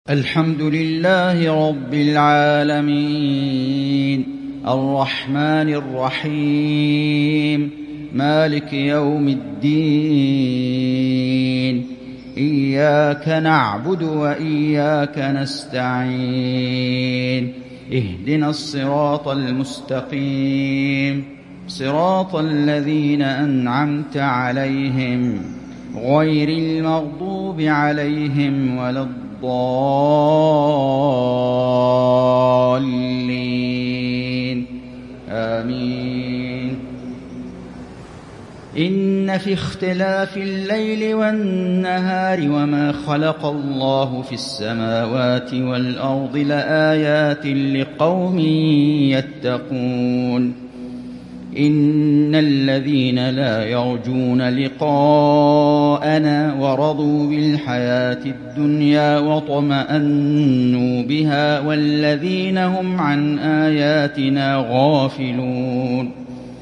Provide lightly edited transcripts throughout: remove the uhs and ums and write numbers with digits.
الحمد لله رب العالمين الرحمن الرحيم مالك يوم الدين إياك نعبد وإياك نستعين اهدنا الصراط المستقيم صراط الذين أنعمت عليهم غير المغضوب عليهم ولا الضالين آمين. إن في اختلاف الليل والنهار وما خلق الله في السماوات والأرض لآيات لقوم يتقون. إن الذين لا يرجون لقاءنا ورضوا بالحياة الدنيا وطمأنوا بها والذين هم عن آياتنا غافلون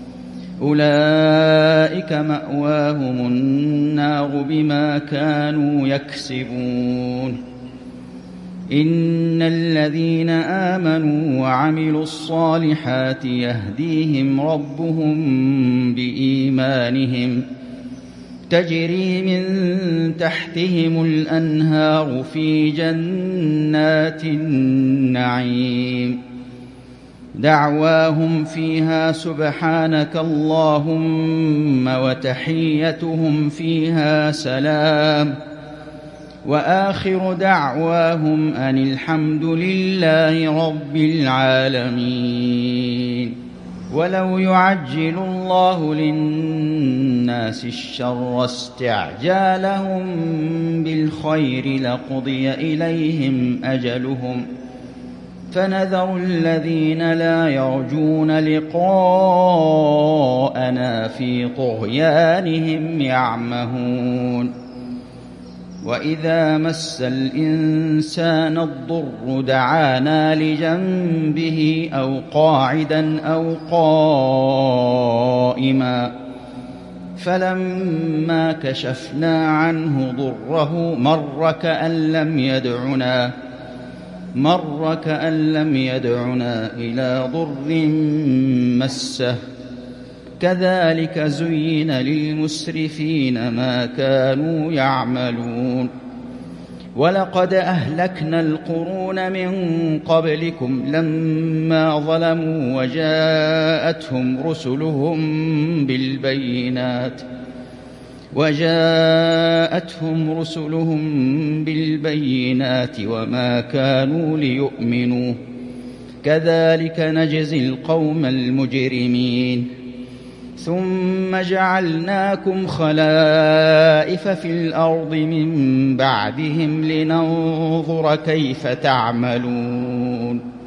أولئك مأواهم النار بما كانوا يكسبون. إن الذين آمنوا وعملوا الصالحات يهديهم ربهم بإيمانهم تجري من تحتهم الأنهار في جنات النعيم دعواهم فيها سبحانك اللهم وتحيتهم فيها سلام وآخر دعواهم أن الحمد لله رب العالمين. ولو يعجل الله للناس الشر استعجالهم بالخير لقضي إليهم أجلهم فنذر الذين لا يرجون لقاءنا في طغيانهم يعمهون. وإذا مس الإنسان الضر دعانا لجنبه أو قاعدا أو قائما فلما كشفنا عنه ضره مر كأن لم يدعنا إلى ضر مسه كذلك زين للمسرفين ما كانوا يعملون. ولقد أهلكنا القرون من قبلكم لما ظلموا وجاءتهم رسلهم بالبينات وما كانوا ليؤمنوا كذلك نجزي القوم المجرمين. ثم جعلناكم خلائف في الأرض من بعدهم لننظر كيف تعملون.